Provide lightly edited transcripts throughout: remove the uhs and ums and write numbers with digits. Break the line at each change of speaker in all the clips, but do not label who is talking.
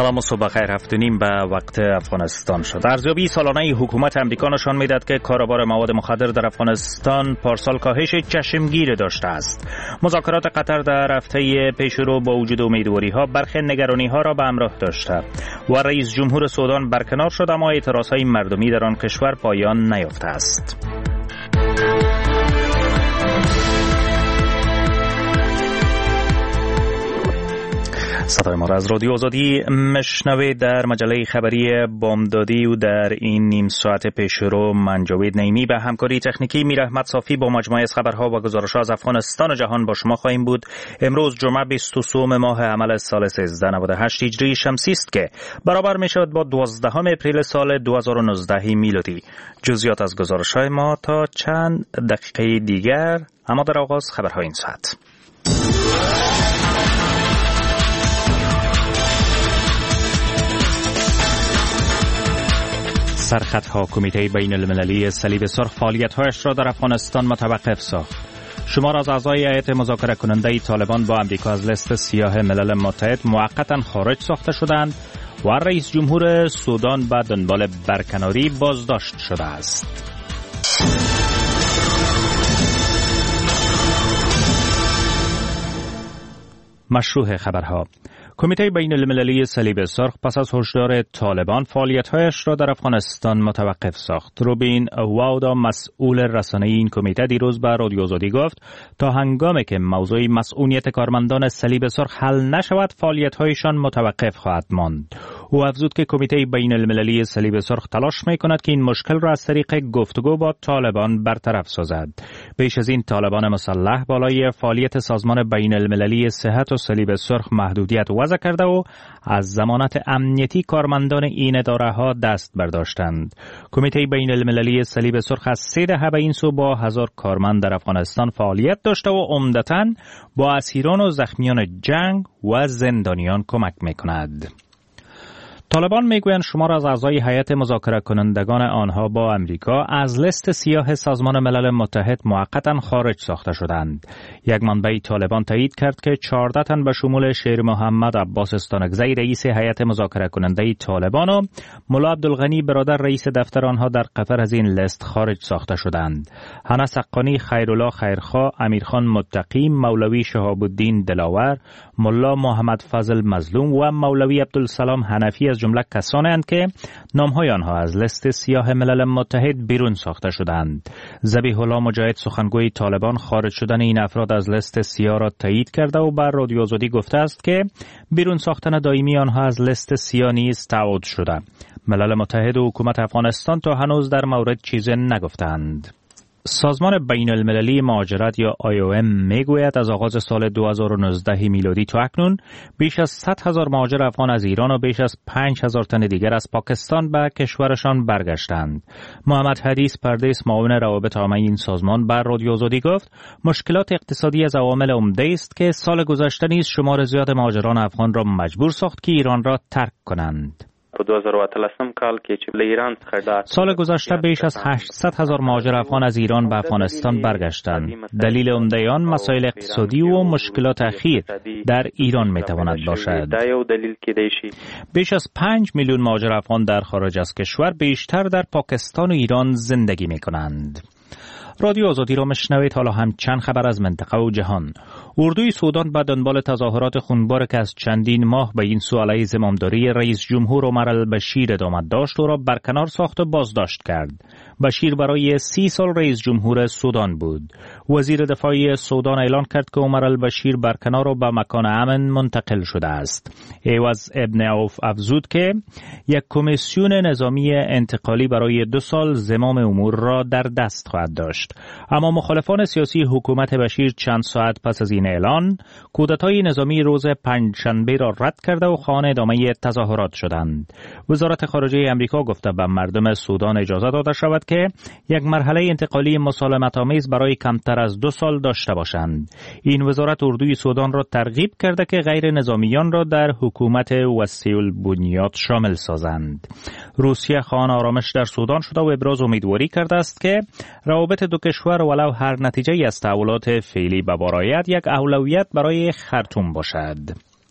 سلام و صبح خیر. 7:30 به وقت افغانستان شد. ارزیابی سالانه حکومت امریکا نشان می‌دهد که کاروبار مواد مخدر در افغانستان پارسال کاهش چشمگیر داشته است. مذاکرات قطر در هفته پیشرو با وجود امیدواری‌ها برخی نگرانی‌ها را به همراه داشته و رئیس جمهور سودان برکنار شد، اما اعتراض‌های مردمی در آن کشور پایان نیافته است. صدای ما را از رادیو آزادی مشنوید. در مجله خبری بامدادی و در این نیم ساعت پیشرو من جاوید نعیمی به همکاری تکنیکی میر احمد صافی با مجموعه از خبرها و گزارش‌ها از افغانستان و جهان با شما خواهیم بود. امروز جمعه 23 ماه عمل سال 1398 هجری شمسی است که برابر می‌شود با 12 اپریل سال 2019 میلادی. جزئیات از گزارش‌های ما تا چند دقیقه دیگر، اما در آغاز خبرهای این ساعت. سرخطها کمیته بین المللی صلیب سرخ فعالیت‌هایش را در افغانستان متوقف ساخت. شمار از اعضای هیئت مذاکره کننده طالبان با امریکا از لیست سیاه ملل متحد موقتا خارج ساخته شدند و رئیس جمهور سودان به دنبال برکناری بازداشت شده است. مشروع خبرها. کمیته بین المللی صلیب سرخ پس از هشدار طالبان فعالیت‌هایش را در افغانستان متوقف ساخت. روبین واودا مسئول رسانه‌ای این کمیته دیروز به رادیو آزادی گفت تا هنگامی که موضوع مسئولیت کارمندان صلیب سرخ حل نشود فعالیت‌هایشان متوقف خواهد ماند. او افزود که کمیته بین المللی صلیب سرخ تلاش می‌کند که این مشکل را از طریق گفتگو با طالبان برطرف سازد. پیش از این طالبان مسلح بالای فعالیت سازمان بین المللی صحت و صلیب سرخ محدودیت وضع کرده و از ضمانت امنیتی کارمندان این اداره‌ها دست برداشتند. کمیته بین المللی صلیب سرخ از 3 دهه به این سو با 1000 کارمند در افغانستان فعالیت داشته و عمدتاً با اسیران و زخمیان جنگ و زندانیان کمک می‌کند. طالبان میگویند شمار از اعضای هیئت مذاکره کنندگان آنها با امریکا از لیست سیاه سازمان ملل متحد موقتا خارج ساخته شدند. یک منبع طالبان تایید کرد که 14 تن به شمول شیر محمد عباس استانکزی رئیس هیئت مذاکره کننده طالبان و ملا عبدالغنی برادر رئیس دفتر آنها در قطر از این لیست خارج ساخته شدند. حنا سقانی، خیرالله خیرخواه، امیرخان متقی، مولوی شهاب الدین دلاور، ملا محمد فضل مظلوم و مولوی عبدالسلام حنفی از جمله کسانی اند که نام‌های آنها از لیست سیاه ملل متحد بیرون ساخته شدند. ذبیح الله مجاهد سخنگوی طالبان خارج شدن این افراد از لیست سیاه را تایید کرده و بر رادیو آزادی گفته است که بیرون ساختن دائمی آنها از لیست سیاه نیز تعهد شده. ملل متحد و حکومت افغانستان تا هنوز در مورد چیزی نگفتند. سازمان بین المللی مهاجرت یا IOM میگوید از آغاز سال 2019 میلادی تا اکنون بیش از 100,000 مهاجر افغان از ایران و بیش از 5,000 تن دیگر از پاکستان به کشورشان برگشتند. محمد حدیث پردیس معاون روابط عامه این سازمان بر رادیو آزادی گفت مشکلات اقتصادی از عوامل عمده است که سال گذشته نیز شمار زیاد مهاجران افغان را مجبور ساخت که ایران را ترک کنند. سال گذشته بیش از 800,000 مهاجر افغان از ایران به افغانستان برگشتند. دلیل عمده آن مسائل اقتصادی و مشکلات اخیر در ایران میتواند باشد. بیش از 5 میلیون مهاجر افغان در خارج از کشور بیشتر در پاکستان و ایران زندگی میکنند. رادیو آزادی را مشنوید. حالا هم چند خبر از منطقه و جهان. اردوی سودان به دنبال تظاهرات خونبار که از چندین ماه به این سو علیه زمامداری رئیس جمهور عمر البشیر ادامه داشت او را برکنار ساخت و بازداشت کرد. بشیر برای 30 سال رئیس جمهور سودان بود. وزیر دفاع سودان اعلان کرد که عمر البشیر برکنار و به مکان امن منتقل شده است. ایوز ابن عوف افزود که یک کمیسیون نظامی انتقالی برای 2 سال زمام امور را در دست خواهد داشت. اما مخالفان سیاسی حکومت بشیر چند ساعت پس از این اعلان کودتای نظامی روز پنجشنبه را رد کرده و خواهان ادامه تظاهرات شدند. وزارت خارجه آمریکا گفته به مردم سودان اجازه داده شود که یک مرحله انتقالی مسالمت‌آمیز برای کمتر از 2 سال داشته باشند. این وزارت اردوی سودان را ترغیب کرده که غیر نظامیان را در حکومت وسیع البنیاد شامل سازند. روسیه خواهان آرامش در سودان شده و ابراز امیدواری کرده است که روابط دو کشور ولو هر نتیجه از تحولات فعلی به بار آید یک اولویت برای خرطوم باشد.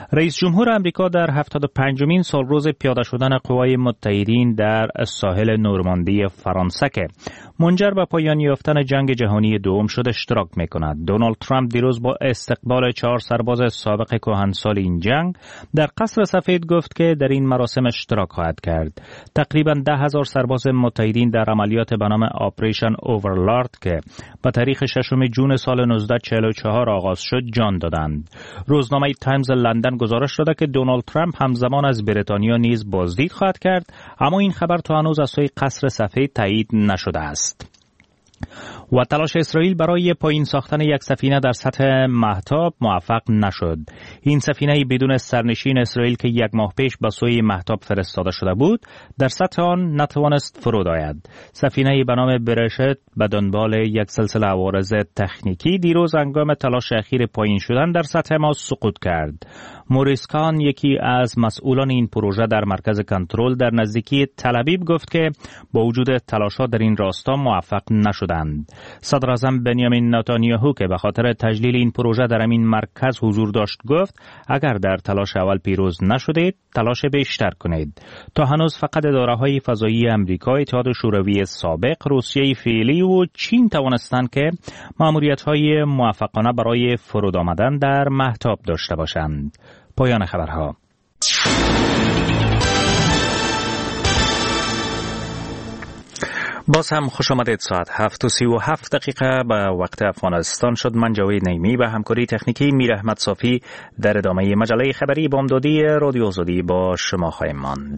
رئیس جمهور امریکا در 75مین سالروز پیاده شدن قوای متحدین در ساحل نورماندی فرانسه که منجر به پایان یافتن جنگ جهانی دوم شد اشتراک می‌کند. دونالد ترامپ دیروز با استقبال 4 سرباز سابق کهنسال این جنگ در قصر سفید گفت که در این مراسم اشتراک خواهد کرد. تقریباً 10,000 سرباز متحدین در عملیات به نام آپریشن اوورلارد که به تاریخ 6 جون سال 1944 آغاز شد جان دادند. روزنامه تایمز لندن گزارش داده که دونالد ترامپ همزمان از بریتانیا نیز بازدید خواهد کرد، اما این خبر تا هنوز از سوی قصر سفید تایید نشده است. و تلاش اسرائیل برای پایین ساختن یک سفینه در سطح مهتاب موفق نشد. این سفینه بدون سرنشین اسرائیل که 1 ماه پیش به سوی مهتاب فرستاده شده بود در سطح آن نتوانست فرود آید. سفینه به نام برشت به دنبال یک سلسله عوارض تکنیکی دیروز هنگام تلاش اخیر پایین شدن در سطح ما سقوط کرد. موریس کان، یکی از مسئولان این پروژه در مرکز کنترل در نزدیکی تل‌آویو، گفت که با وجود تلاش‌ها در این راستا موفق نشدند. صدر اعظم بنیامین نتانیاهو که به خاطر تجلیل این پروژه در همین مرکز حضور داشت گفت اگر در تلاش اول پیروز نشدید تلاش بیشتر کنید. تا هنوز فقط اداره‌های فضایی آمریکا، اتحاد شوروی سابق، روسیه فعلی و چین توانستند که مأموریت‌های موفقانه برای فرود آمدن در مهتاب داشته باشند. پایان خبرها. باز هم خوش آمدید. ساعت 7:37 به وقت افغانستان شد. من جاوید نعیمی و همکاری تکنیکی میر احمد صافی در ادامه مجله خبری بامدادی رادیو آزادی با شما خواهیم ماند.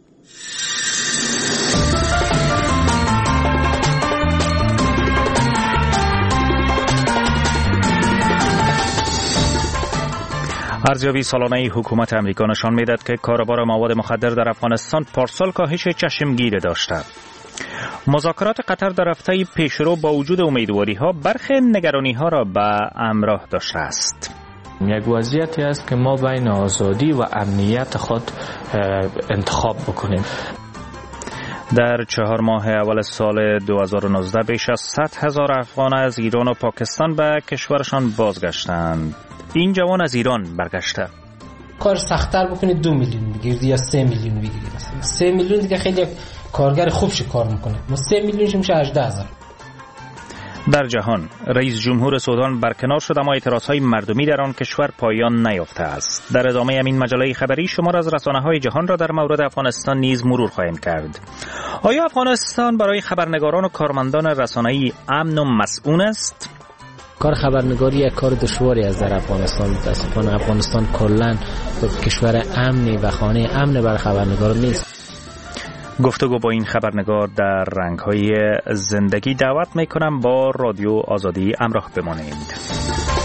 ارزیابی سالانه حکومت امریکا نشان می‌دهد که کاروبار مواد مخدر در افغانستان پارسال کاهش چشمگیر داشته. مذاکرات قطر در هفته پیشرو با وجود امیدواری‌ها برخی نگرانی‌ها را به همراه داشته است.
یک وضعیتی است که ما بین آزادی و امنیت خود انتخاب بکنیم.
در 4 ماه اول سال 2019 بیش از 100,000 افغان از ایران و پاکستان به کشورشان بازگشتند. این جوان از ایران برگشته.
کار سخت‌تر بکنید 2 میلیون بگیرید یا 3 میلیون بگیرید. مثلا 3 میلیون دیگه خیلی کارگر خوبش کار میکنه. ما 3 میلیونش میشه 18,000.
در جهان رئیس جمهور سودان برکنار شد، اما اعتراضهای مردمی در آن کشور پایان نیافته است. در ادامه این مجله خبری شمار از رسانه‌های جهان را در مورد افغانستان نیز مرور خواهیم کرد. آیا افغانستان برای خبرنگاران و کارمندان رسانه‌ای امن و مسئول است؟
کار خبرنگاری یک کار دشواری است در افغانستان. متاسفانه افغانستان کلاً کشور امنی و خانه امن برای خبرنگار نیست.
گفتگو با این خبرنگار در رنگ‌های زندگی دعوت می‌کنم با رادیو آزادی همراه بمانید.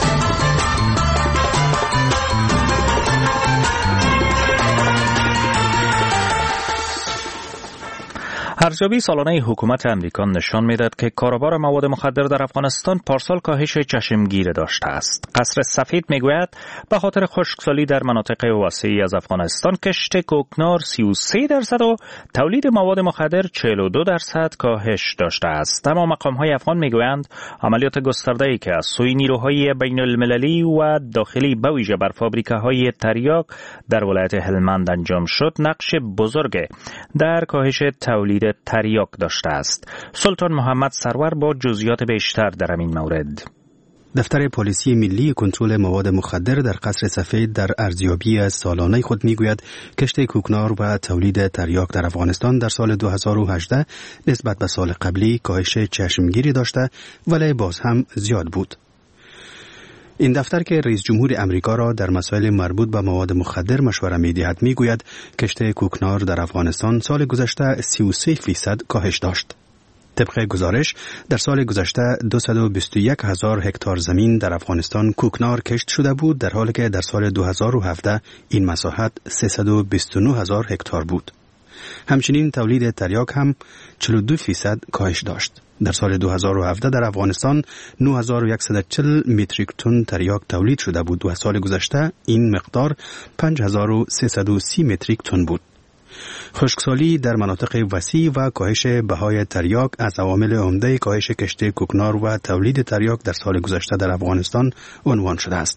ارزیابی سالانه حکومت امریکا نشان می‌دهد که کاروبار مواد مخدر در افغانستان پارسال کاهش چشمگیر داشته است. قصر سفید میگوید به خاطر خشکسالی در مناطق وسیعی از افغانستان کشت کوکنار 33% و تولید مواد مخدر 42% کاهش داشته است. اما مقام‌های افغان میگویند عملیات گسترده‌ای که از سوی نیروهای بین‌المللی و داخلی به ویژه بر فابریکه‌های تریاک در ولایت هلمند انجام شد نقش بزرگ در کاهش تولید تریاک داشته است. سلطان محمد سرور با جزئیات بیشتر در این مورد.
دفتر پلیسی ملی کنترل مواد مخدر در قصر سفید در ارزیابی سالانه خود میگوید کشت کوکنار و تولید تریاک در افغانستان در سال 2018 نسبت به سال قبلی کاهش چشمگیری داشته ولی باز هم زیاد بود. این دفتر که رئیس جمهور امریکا را در مسائل مربوط به مواد مخدر مشوره می‌دهد میگوید کشت کوکنار در افغانستان سال گذشته 33% کاهش داشت. طبق گزارش در سال گذشته 221,000 هکتار زمین در افغانستان کوکنار کشت شده بود، در حالی که در سال 2017 این مساحت 329,000 هکتار بود. همچنین تولید تریاک هم 42% کاهش داشت. در سال 2017 در افغانستان 9140 متریک تن تریاک تولید شده بود و سال گذشته این مقدار 5330 متریک تن بود. خشکسالی در مناطق وسیع و کاهش بهای تریاک از عوامل عمده کاهش کشت کوکنار و تولید تریاک در سال گذشته در افغانستان عنوان شده است.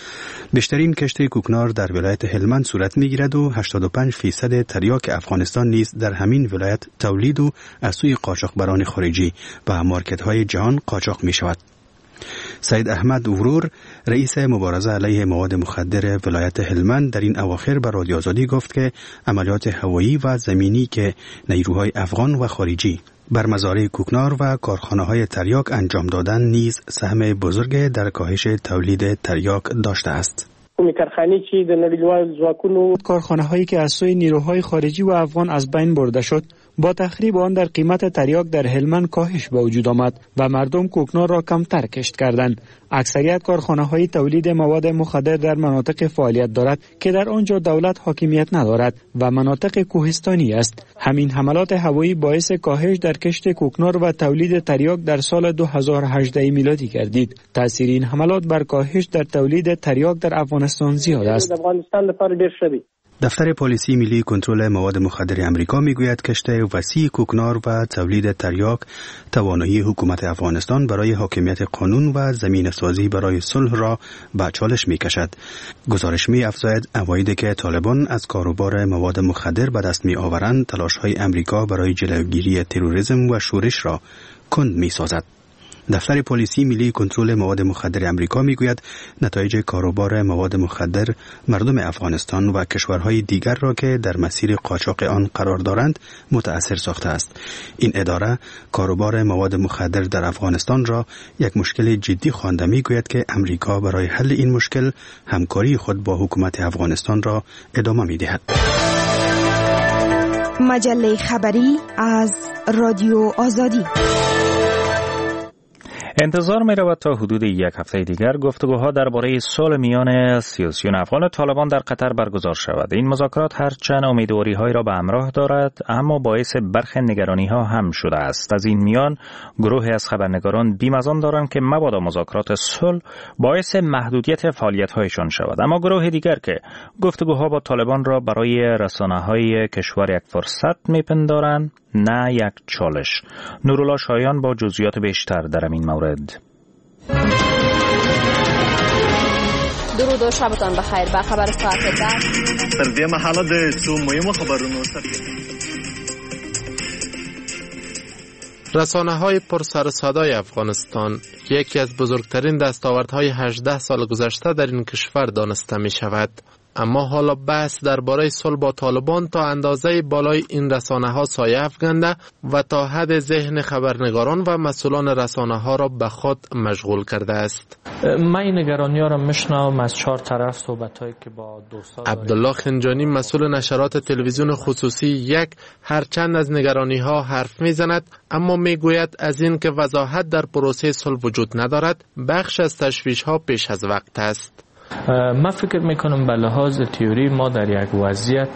بیشترین کشت کوکنار در ولایت هلمند صورت می‌گیرد و 85% تریاک افغانستان نیز در همین ولایت تولید و از سوی قاچاقبران خارجی و مارکت‌های جهان قاچاق می‌شود. سید احمد ورور رئیس مبارزه علیه مواد مخدر ولایت هلمند در این اواخر به رادیو آزادی گفت که عملیات هوایی و زمینی که نیروهای افغان و خارجی بر مزارع کوکنار و کارخانه‌های تریاک انجام دادن نیز سهم بزرگ در کاهش تولید تریاک داشته است.
کارخانه‌هایی که از سوی نیروهای خارجی و افغان از بین برده شد، با تخریب آن در قیمت تریاک در هلمند کاهش به وجود آمد و مردم کوکنار را کمتر کشت کردند. اکثریت کارخانه‌های تولید مواد مخدر در مناطق فعالیت دارد که در آنجا دولت حاکمیت ندارد و مناطق کوهستانی است. همین حملات هوایی باعث کاهش در کشت کوکنار و تولید تریاک در سال 2018 میلادی گردید. تأثیر این حملات بر کاهش در تولید تریاک در افغانستان زیاد است.
دفتر پلیسی ملی کنترل مواد مخدر امریکا میگوید کشت وسیع کوکنار و تولید تریاک توانایی حکومت افغانستان برای حاکمیت قانون و زمینه‌سازی برای صلح را به چالش میکشد. گزارش می‌افزاید عوایدی که طالبان از کاروبار مواد مخدر به دست می‌آورند تلاش‌های امریکا برای جلوگیری تروریسم و شورش را کند می‌سازد. دفتر پلیسی ملی کنترل مواد مخدر امریکا میگوید نتایج کاروبار مواد مخدر مردم افغانستان و کشورهای دیگر را که در مسیر قاچاق آن قرار دارند متأثر ساخته است. این اداره کاروبار مواد مخدر در افغانستان را یک مشکل جدی خوانده میگوید که امریکا برای حل این مشکل همکاری خود با حکومت افغانستان را ادامه میدهد.
مجله خبری از رادیو آزادی.
انتظار می رود تا حدود یک هفته دیگر گفتگوها درباره صلح میان سیاسیون افغان و طالبان در قطر برگزار شود. این مذاکرات هرچند امیدواری‌هایی را به همراه دارد اما باعث برخی نگرانی‌ها هم شده است. از این میان گروهی از خبرنگاران بیم از آن دارند که مبادا مذاکرات صلح باعث محدودیت فعالیت‌هایشان شود، اما گروه دیگر که گفتگوها با طالبان را برای رسانه‌های کشور یک فرصت می‌پندارند نه یک چالش. نورالله شایان با جزئیات بیشتر در این مورد.
درود و شبتان بخیر. به خبر ساعت 10
تر دې مهاله د څو مهمو خبرونو سره
رسانه‌های پرسر و صدای افغانستان یکی از بزرگترین دستاوردهای 18 سال گذشته در این کشور دانسته می شود. اما حالا بحث درباره صلح با طالبان تا اندازه بالای این رسانه‌ها سایه افکنده و تا حد ذهن خبرنگاران و مسئولان رسانه‌ها را به خود مشغول کرده است.
من این نگرانی‌ها را میشنوم از 4 طرف صحبت‌هایی که با دوستان.
عبدالله خنجانی مسئول نشرات تلویزیون خصوصی یک هرچند از نگرانی‌ها حرف می‌زند اما میگوید از این که وضاحت در پروسه صلح وجود ندارد بخش از تشویش‌ها پیش از وقت است.
من فکر میکنم به لحاظ تئوری ما در یک وضعیت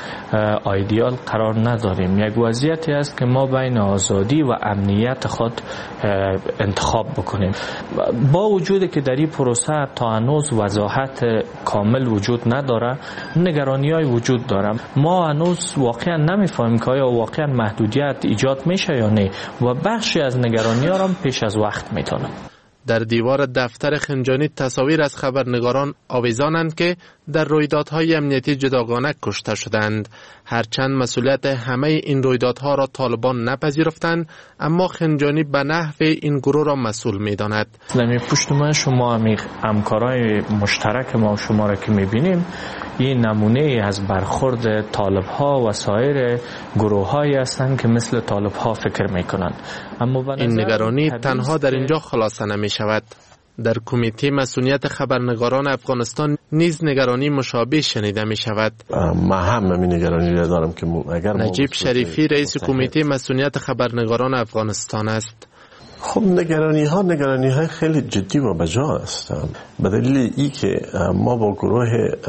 ایدئال قرار نداریم. یک وضعیتی است که ما بین آزادی و امنیت خود انتخاب بکنیم. با وجودی که در این پروسه تا هنوز وضاحت کامل وجود نداره، نگرانی‌های وجود داره. ما هنوز واقعا نمیفهمیم که آیا واقعا محدودیت ایجاد میشه یا نه و بخشی از نگرانی‌ها را پیش از وقت میتونه.
در دیوار دفتر خنجانی تصاویر از خبرنگاران آویزانند که در رویدادهای امنیتی جداگانه کشته شدند. هرچند مسئولیت همه این رویدادها را طالبان نپذیرفتند اما خنجانی به نحو این گروه را مسئول می‌داند.
در پشت من شما همکارای مشترک ما و شما را که می‌بینیم این نمونه از برخورد طالب‌ها و سایر گروه‌هایی هستند که مثل طالب‌ها فکر می‌کنند. اما
این نگرانی تنها در اینجا خلاصه نمی‌شود. در کمیته مسئولیت خبرنگاران افغانستان نیز نگرانی مشابه شنیده می شود.
من هم همین نگرانی را دارم که اگر
نجیب شریفی رئیس کمیته مسئولیت خبرنگاران افغانستان است.
خب نگرانی های خیلی جدی و بجا هستند. به دلیل ای که ما با گروه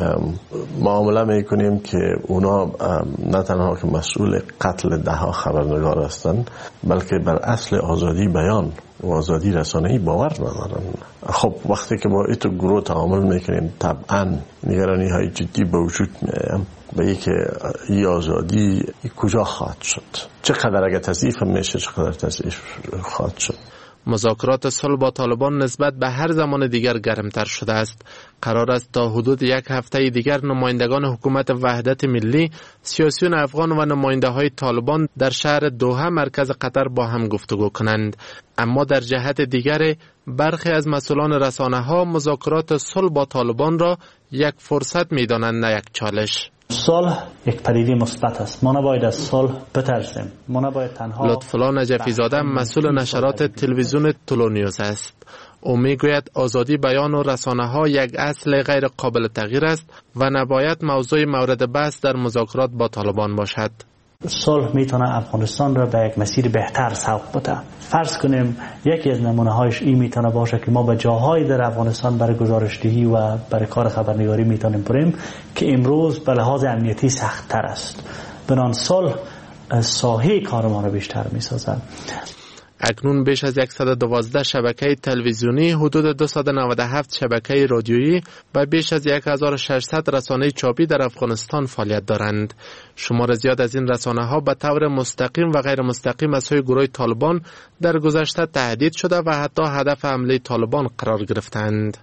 معامله میکنیم که اونا نه تنها که مسئول قتل 10 خبرنگار هستند بلکه بر اصل آزادی بیان و آزادی رسانه‌ای باور ندارن. خب وقتی که با ایتو گروه تعامل میکنیم طبعا نگرانی های جدی به وجود میاد به اینکه این آزادی کجا خواهد شد، چقدر اگه تضعیف میشه چقدر تضعیف خواهد شد.
مذاکرات صلح با طالبان نسبت به هر زمان دیگر گرمتر شده است. قرار است تا حدود یک هفته دیگر نمایندگان حکومت وحدت ملی، سیاسیون افغان و نماینده‌های طالبان در شهر دوحه مرکز قطر با هم گفتگو کنند. اما در جهت دیگر برخی از مسئولان رسانه‌ها مذاکرات صلح با طالبان را یک فرصت می‌دانند نه یک چالش.
صلح یک پدیده مثبت است. ما نباید از صلح بترسیم. ما نباید تنها.
لطفالله نجفی زاده مسئول نشرات تلویزیون تولونیوز است. او میگوید آزادی بیان و رسانه ها یک اصل غیر قابل تغییر است و نباید موضوع مورد بحث در مذاکرات با طالبان باشد.
صلح میتونه افغانستان را به یک مسیر بهتر سوق بده. فرض کنیم یکی از نمونه‌هایش این میتونه باشه که ما به جاهای در افغانستان برای گزارشدهی و برای کار خبرنگاری میتونیم بریم که امروز به لحاظ امنیتی سخت‌تر است. بنابراین صلح ساحه کار ما را بیشتر میسازد.
اکنون بیش از 112 شبکه تلویزیونی، حدود 297 شبکه رادیویی و بیش از 1600 رسانه چاپی در افغانستان فعالیت دارند. شمار زیاد از این رسانه ها به طور مستقیم و غیر مستقیم از سوی گروه طالبان در گذشته تهدید شده و حتی هدف حمله طالبان قرار گرفتند.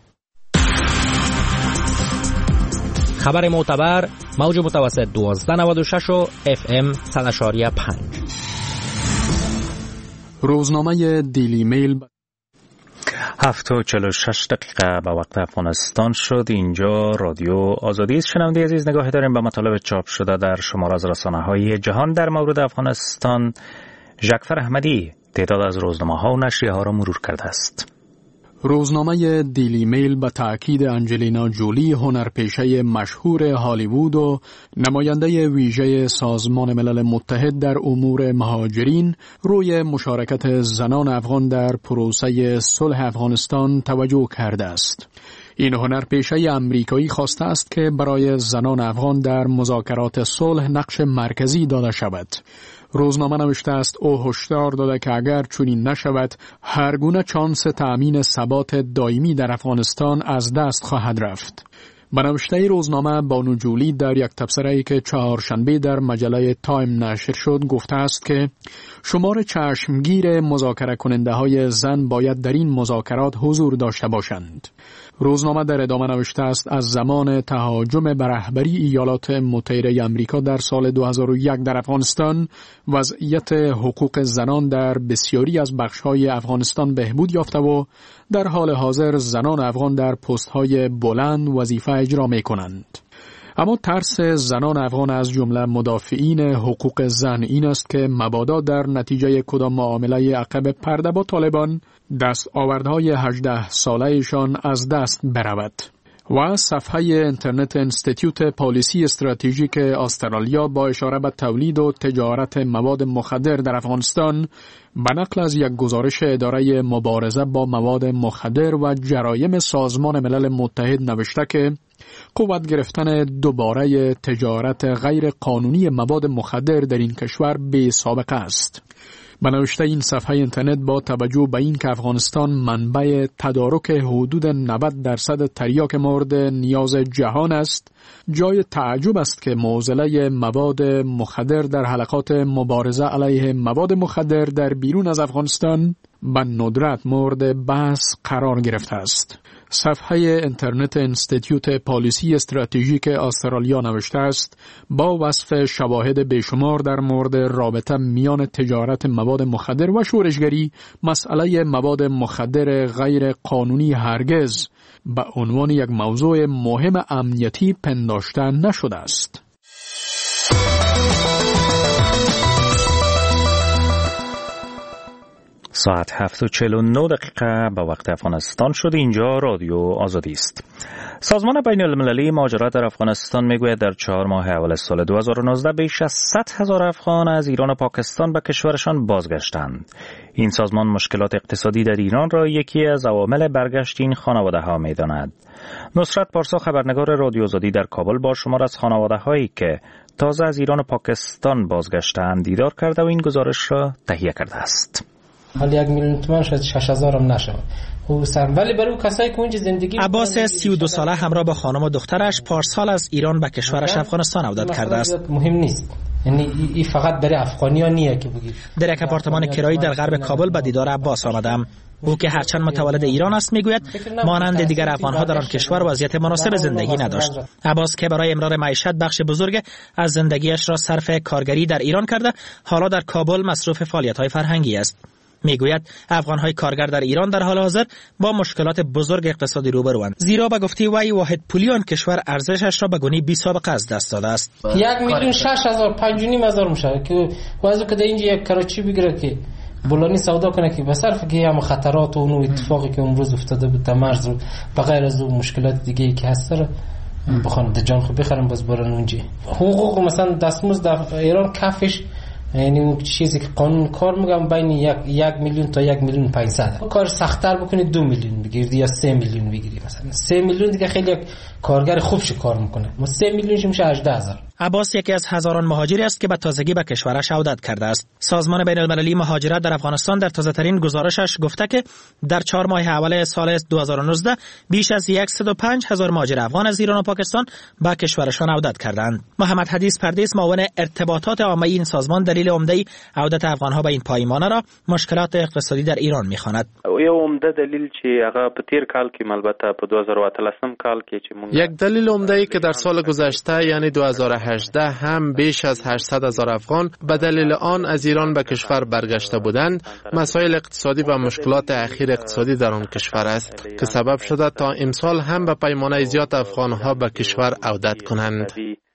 خبر معتبر، موج متوسط 1296 و FM 100.5.
روزنامه دیلی میل
7:46 به وقت افغانستان شد. اینجا رادیو آزادی است. شنونده عزیز، نگاهی داریم به مطالب چاپ شده در شمار از رسانه‌های جهان در مورد افغانستان. ژکفر احمدی تعداد از روزنامه‌ها و نشریه‌ها را مرور کرده است.
روزنامه دیلی میل به تأکید انجلینا جولی، هنرپیشه مشهور هالیوود و نماینده ویژه سازمان ملل متحد در امور مهاجرین، روی مشارکت زنان افغان در پروسه صلح افغانستان توجه کرده است. این هنرپیشه امریکایی خواسته است که برای زنان افغان در مذاکرات صلح نقش مرکزی داده شود. روزنامه نوشته است او هشدار داده که اگر چنین نشود، هر گونه چانس تأمین ثبات دائمی در افغانستان از دست خواهد رفت. به نوشته روزنامه، بانو جولی در یک تبصره‌ای که چهارشنبه در مجله تایم نشر شد گفته است که شمار چشمگیر مذاکره کننده های زن باید در این مذاکرات حضور داشته باشند. روزنامه در ادامه نوشته است از زمان تهاجم بر رهبری ایالات متحده آمریکا در سال 2001 در افغانستان، وضعیت حقوق زنان در بسیاری از بخش‌های افغانستان بهبود یافته و در حال حاضر زنان افغان در پست‌های بلند وظیفه اجرا می‌کنند. اما ترس زنان افغان از جمله مدافعین حقوق زن این است که مبادا در نتیجه کدام معامله عقب پرده با طالبان دستاوردهای 18 ساله‌شان از دست برود. و صفحه اینترنت انستیتیوت پالیسی استراتژیک استرالیا با اشاره به تولید و تجارت مواد مخدر در افغانستان به نقل از یک گزارش اداره مبارزه با مواد مخدر و جرایم سازمان ملل متحد نوشته که قوت گرفتن دوباره تجارت غیر قانونی مواد مخدر در این کشور بی سابقه است. به نوشته این صفحه اینترنت با توجه به این که افغانستان منبع تدارک حدود 90% تریاک مورد نیاز جهان است، جای تعجب است که معضله مواد مخدر در حلقات مبارزه علیه مواد مخدر در بیرون از افغانستان به ندرت مورد بحث قرار گرفته است. صفحه اینترنت انستیتیوت پالیسی استراتژیک استرالیا نوشته است با وصف شواهد بیشمار در مورد رابطه میان تجارت مواد مخدر و شورشگری، مسئله مواد مخدر غیر قانونی هرگز به عنوان یک موضوع مهم امنیتی پنداشته نشده است.
ساعت 7:49 به وقت افغانستان شد. اینجا رادیو آزادی است. سازمان بین المللی مهاجرت در افغانستان میگوید در 4 ماه اول سال 2019 بیش از 100,000 افغان از ایران و پاکستان به کشورشان بازگشتند. این سازمان مشکلات اقتصادی در ایران را یکی از عوامل برگشت این خانواده ها میداند. نصرت پارسا خبرنگار رادیو آزادی در کابل با شمار از خانواده هایی که تازه از ایران و پاکستان بازگشتند دیدار کرده و این گزارش را تهیه کرده است.
حالا 1,000,000 تومان شد 6,000 هم نشد. ولی برای کسایی که اونجا زندگی
عباس 32 ساله همراه با خانم و دخترش پارسال از ایران به کشورش افغانستان عودت کرده است.
مهم نیست.
یعنی این فقط برای افغانی‌ها نیه که بگید.
در یک آپارتمان کرایی در غرب کابل به دیدار عباس آمدم. او که هرچند متولد ایران است میگوید مانند دیگر افغان‌ها در آن کشور وضعیت مناسب زندگی نداشت. عباس که برای امرار معیشت بخش بزرگ از زندگیش را صرف کارگری در ایران کرده، حالا در کابل مصروف فعالیت‌های فرهنگی است. میگوید افغان‌های کارگر در ایران در حال حاضر با مشکلات بزرگ اقتصادی روبروند، زیرا به گفته وی واحد پولی آن کشور ارزشش را به گونی بی سابقه از دست داده است.
1,600,000 5,500,000 میشه که واسه که اینجا یک کراچی بگیره که بولانی سودا کنه که به صرف که هم خطرات و اون اتفاقی که امروز افتاده بود مرز رو بغیر از اون مشکلات دیگه که هست را بخوان در جان خود بخرن باز برن اونجا. حقوق مثلا دستمزد در ایران کفش، یعنی اون چیزی که قانون کار میگم بین 1 میلیون تا 1,500,000. کار سخت‌تر بکنید 2 میلیون بگیرید یا 3 میلیون بگیرید. مثلا 3 میلیون دیگه خیلی کارگر خوبش کار میکنه. ما 3 میلیونش میشه 18,000.
عباس یکی از هزاران مهاجری است که به تازگی به کشورش عودت کرده است. سازمان بین‌المللی مهاجرت در افغانستان در تازه‌ترین گزارشش گفته که در 4 ماه اول سال 2019 بیش از 105,000 مهاجر افغان از ایران و پاکستان به کشورشان عودت کردند. محمد حدیث پردیس معاون ارتباطات عامه این سازمان دلیل عمده عودت افغان‌ها به این پایمانه را مشکلات اقتصادی در ایران می‌خواند.
یو عمده دلیل چې هغه په تیر کال کې البته په 2013 کال کې چې
یک دلیل عمده ای که در سال گذشته یعنی 2018 هم بیش از 800,000 افغان به دلیل آن از ایران به کشور برگشته بودند، مسائل اقتصادی و مشکلات اخیر اقتصادی در آن کشور است که سبب شده تا امسال هم به پیمانه زیاد افغان‌ها به کشور عودت کنند.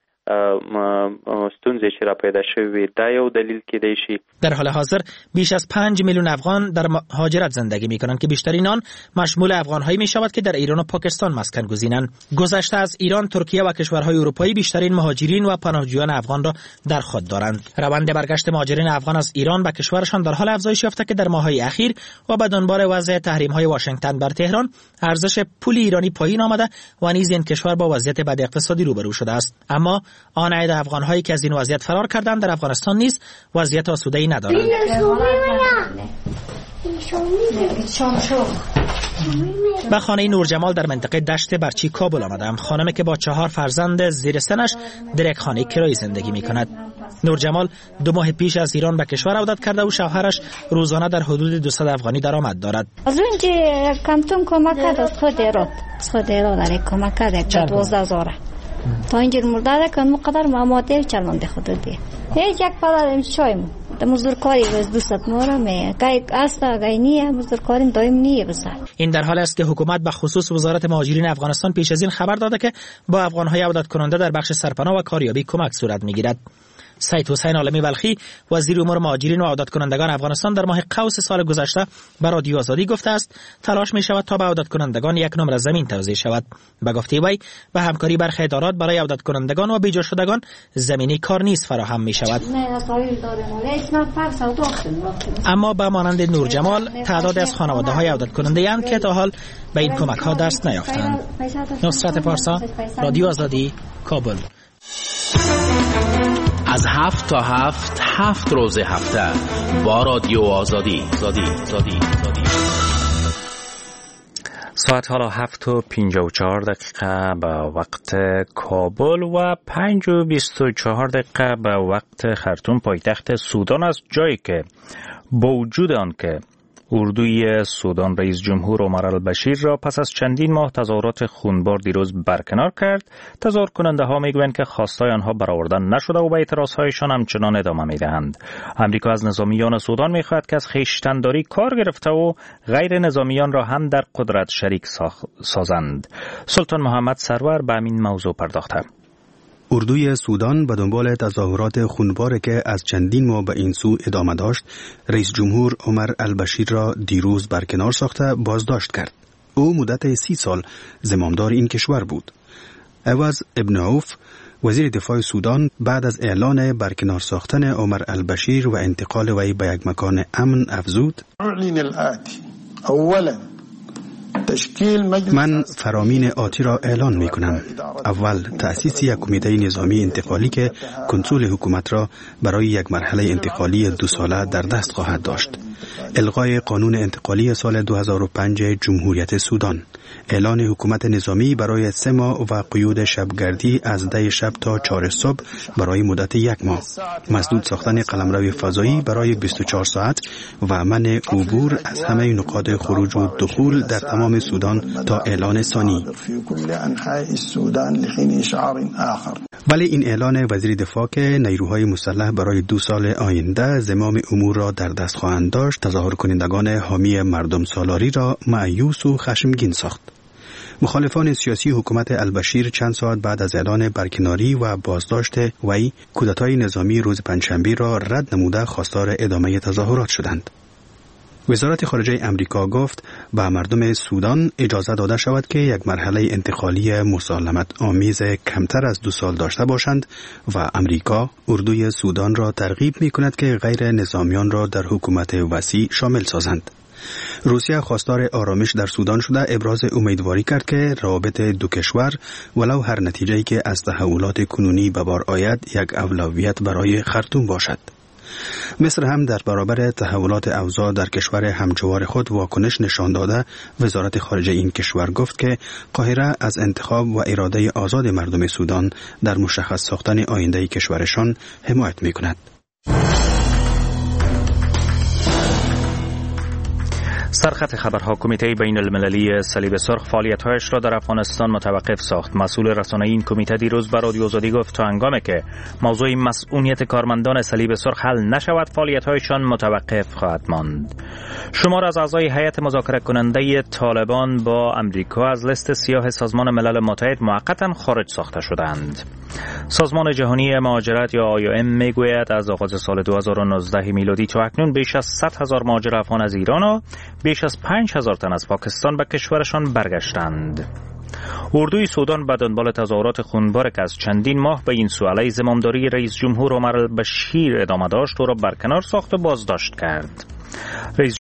ستونزې چې را پیدا شوې دا یو دلیل کېدای شي.
در حال حاضر بیش از 5 میلیون افغان در مهاجرت زندگی می‌کنند که بیشترین آن مشمول افغان‌هایی می‌شود که در ایران و پاکستان مسکن گزینند. گذشته از ایران، ترکیه و کشورهای اروپایی بیشترین مهاجرین و پناهجویان افغان را در خود دارند. روند برگشت مهاجرین افغان از ایران به کشورشان در حال افزایش یافته که در ماه‌های اخیر و به دنبال وضع تحریم‌های واشنگتن بر تهران، ارزش پول ایرانی پایین آمده و نیز این کشور با وضعیت بد اقتصادی روبرو شده است. اما آن عدد افغان‌هایی که از این وضعیت فرار کردند در افغانستان نیز وضعیت آسوده‌ای ندارند. به خانه نورجمال در منطقه دشت برچی کابل آمدم. خانمی که با 4 فرزند زیر سنش در یک خانه کرایی زندگی می‌کند. نورجمال 2 ماه پیش از ایران به کشور عودت کرده و شوهرش روزانه در حدود 200 افغانی درآمد دارد.
از اونجا کمتون کمک کرد خود در کمک کرد 12,000 تا اینجور مرده که مقدر ماماده چلانده خود دی هیچ یک پدر چایم در مزدورکاری روز 200 مورا می گای استا گای نیه مزدورکاری دایم نیه بسر.
این در حالی است که حکومت به خصوص وزارت مهاجرین افغانستان پیش از این خبر داده که با افغان‌های عودت کننده در بخش سرپناه و کاریابی کمک صورت میگیرد. سید حسین عالمی بلخی وزیر امور مهاجرین و عودت کنندگان افغانستان در ماه قوس سال گذشته به رادیو آزادی گفته است تلاش می شود تا به عودت کنندگان یک نمره زمین توزیع شود. به گفته وی به همکاری برخی ادارات برای عودت کنندگان و بیجا شدگان زمینی کار نیز فراهم می شود. اما به مانند نورجمال تعداد از خانواده های عودت کننده اند که تا حال به این کمک ها دست نیافتند. نصرت پارسا، رادیو آزادی، کابل.
از 7 تا 7 روز هفته با رادیو آزادی.
ساعت حالا 7:54 به وقت کابل و 5:24 به وقت خرطوم پایتخت سودان است، جایی که با وجود آن که اردوی سودان رئیس جمهور عمر البشیر را پس از چندین ماه تظاهرات خونبار دیروز برکنار کرد، تظاهر کننده ها میگویند که خواستای آنها برآورده نشده و به اعتراض هایشان همچنان ادامه میدهند. امریکا از نظامیان سودان میخواهد که از خویشتنداری کار گرفته و غیر نظامیان را هم در قدرت شریک سازند. سلطان محمد سرور به همین موضوع پرداخته.
اردوی سودان به دنبال تظاهرات خونباری که از چندین ماه به این سو ادامه داشت، رئیس جمهور عمر البشیر را دیروز برکنار ساخته بازداشت کرد. او مدت 30 سال زمامدار این کشور بود. عوض ابن عوف وزیر دفاع سودان بعد از اعلان برکنار ساختن عمر البشیر و انتقال وی به یک مکان امن افزود: من فرامین آتی را اعلان می کنم. اول تأسیس یک کمیته نظامی انتقالی که کنترل حکومت را برای یک مرحله انتقالی 2 ساله در دست خواهد داشت. الغای قانون انتقالی سال 2005 جمهوریت سودان، اعلان حکومت نظامی برای 3 ماه و قیود شبگردی از 10 شب تا 4 صبح برای مدت 1 ماه، مسدود ساختن قلمرو فضایی برای 24 ساعت و منع عبور از همه نقاط خروج و دخول در تمام سودان تا اعلان ثانی. ولی این اعلان وزیر دفاع که نیروهای مسلح برای 2 سال آینده زمام امور را در دست خواهند داشت، تظاهر کنندگان حامی مردم سالاری را مایوس و خشمگین ساخت. مخالفان سیاسی حکومت البشیر چند ساعت بعد از اعلان برکناری و بازداشت وی، کودتای نظامی روز پنجشنبه را رد نموده خواستار ادامه تظاهرات شدند. وزارت خارجه امریکا گفت به مردم سودان اجازه داده شود که یک مرحله انتقالی مسالمت آمیز کمتر از 2 سال داشته باشند و امریکا اردوی سودان را ترغیب می کند که غیر نظامیان را در حکومت وسیع شامل سازند. روسیه خواستار آرامش در سودان شده ابراز امیدواری کرد که روابط دو کشور ولو هر نتیجه‌ای که از تحولات کنونی به بار آید یک اولویت برای خرطوم باشد. مصر هم در برابر تحولات اوضاع در کشور همجوار خود واکنش نشان داده وزارت خارجه این کشور گفت که قاهره از انتخاب و اراده آزاد مردم سودان در مشخص ساختن آینده کشورشان حمایت می‌کند.
سرخط خبرها. کمیته بین المللی صلیب سرخ فعالیت‌هایش را در افغانستان متوقف ساخت. مسئول رسانه‌ای این کمیته دیروز به رادیو آزادی گفت تا هنگامی که موضوع مسئولیت کارمندان صلیب سرخ حل نشود فعالیت‌هایشان متوقف خواهد ماند. شمار از اعضای هیئت مذاکره کننده طالبان با امریکا از لیست سیاه سازمان ملل متحد موقتا خارج ساخته شدند. سازمان جهانی مهاجرت یا IOM میگوید از آغاز سال 2019 میلادی تا اکنون بیش از 100,000 مهاجر افغان از ایران و بیش از 5,000 تن از پاکستان به کشورشان برگشتند. اردوی سودان به دنبال تظاهرات خونبار که از چندین ماه به این سو علیه زمامداری رئیس جمهور عمر البشیر ادامه داشت، او را برکنار ساخت و بازداشت کرد. رئیس